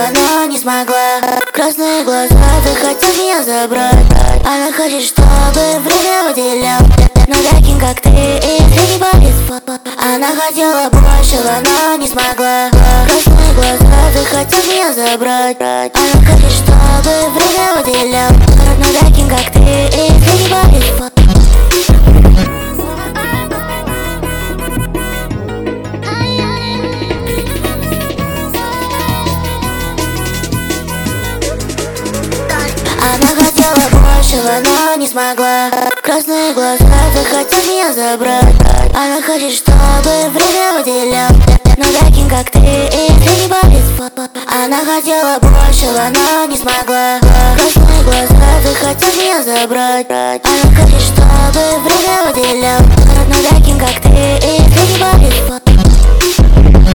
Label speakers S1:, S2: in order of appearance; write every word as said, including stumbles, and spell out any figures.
S1: бросила, но не смогла. Красные глаза, ты хотел меня забрать. Она хочет, чтобы время уделял, но таким, как ты, если не болит. Она хотела большего, но не смогла. Красные глаза, ты хотел меня забрать. Она хочет, чтобы время уделял, но таким, как ты, если не болит. Она хотела большего, но не смогла. Красные глаза, ты хотел меня забрать. Она хочет, чтобы время уделял, но таким, как ты, если не болит. Она хотела большего, но не смогла. Красные глаза, ты хотел меня забрать. Она хочет, чтобы время уделял.